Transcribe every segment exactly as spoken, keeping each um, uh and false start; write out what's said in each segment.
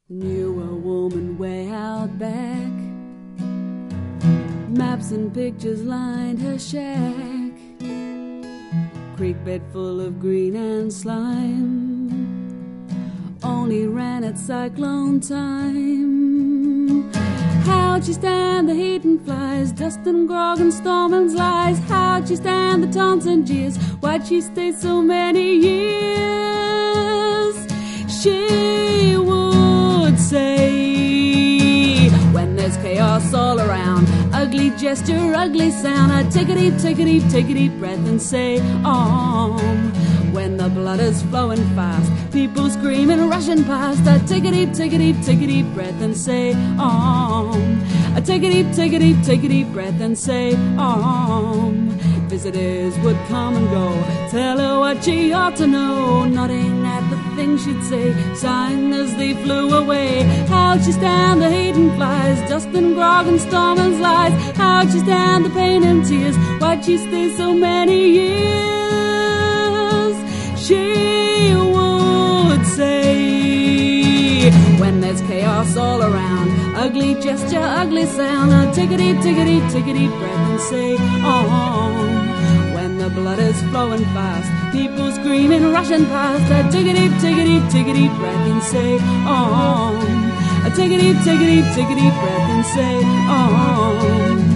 Knew a woman way out back. Maps and pictures lined her shack. Creek bed full of green and slime. Only ran at cyclone time. How'd she stand the heat and flies, dust and grog and storm and lies? How'd she stand the taunts and jeers? Why'd she stay so many years? She would say, when there's chaos all around, ugly gesture, ugly sound, I take a deep, take a deep, take a deep breath and say, om. When the blood is flowing fast, people screaming, rushing past, I take a deep, take a deep, take a deep breath and say, om. I take a deep, take a deep, take a deep breath and say, om. Visitors would come and go, tell her what she ought to know, nodding at the things she'd say, sighing as they flew away. How'd she stand the hate and flies, dust and grog and storm and lies? How'd she stand the pain and tears? Why'd she stay so many years? She would say, when there's chaos all around, ugly gesture, ugly sound, I take a deep, take a deep, take a deep breath and say, om. When the blood is flowing fast, people screaming, rushing past, I take a deep, take a deep, take a deep breath and say, om. I take a deep, take a deep, take a deep breath and say, om.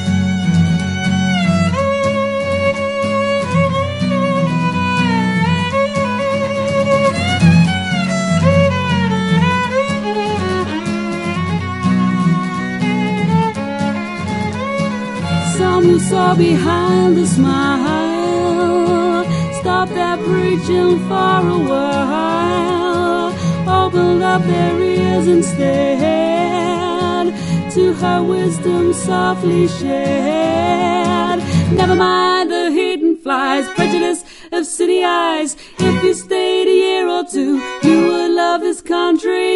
Some who saw behind the smile stopped their preaching for a while, opened up their ears and stared to her wisdom softly shared. Never mind the heat and flies, prejudice of city eyes. If you stayed a year or two, you would love this country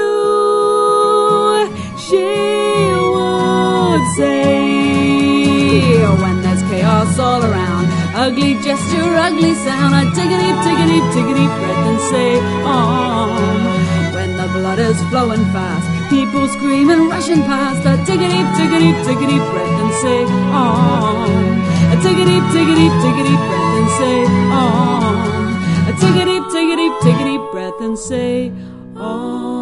too. She would say, when there's chaos all around, ugly gesture, ugly sound, I take a deep, take a deep, take a deep breath and say, om. When the blood is flowing fast, people screaming, rushing past, I take a deep, take a deep, take a deep breath and say, om. I take a deep, take a deep, take a deep breath and say, om. I take a deep, take a deep, take a deep breath and say, om.